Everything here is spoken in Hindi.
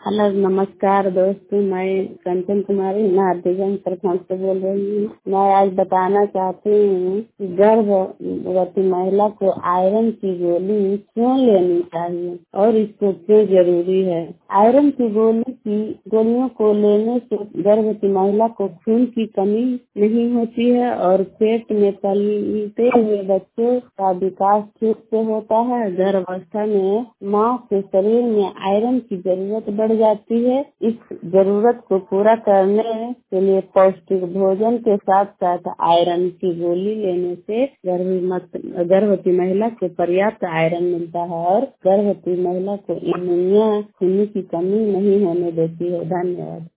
हेलो नमस्कार दोस्तों, मैं कंचन कुमारी नारदीगंज प्रखंड से बोल रही हूँ। मैं आज बताना चाहती हूँ कि गर्भवती महिला को आयरन की गोली क्यों लेनी चाहिए और इसको क्यों जरूरी है। आयरन की गोलियों को लेने से गर्भवती महिला को खून की कमी नहीं होती है और पेट में पलते हुए बच्चों का विकास ठीक से होता है। गर्भावस्था में माँ के शरीर में आयरन की जरूरत बढ़ जाती है। इस जरूरत को पूरा करने के लिए पौष्टिक भोजन के साथ साथ आयरन की गोली लेने से गर्भवती महिला को पर्याप्त आयरन मिलता है और गर्भवती महिला को एनीमिया खून की कमी नहीं होने देती है। धन्यवाद।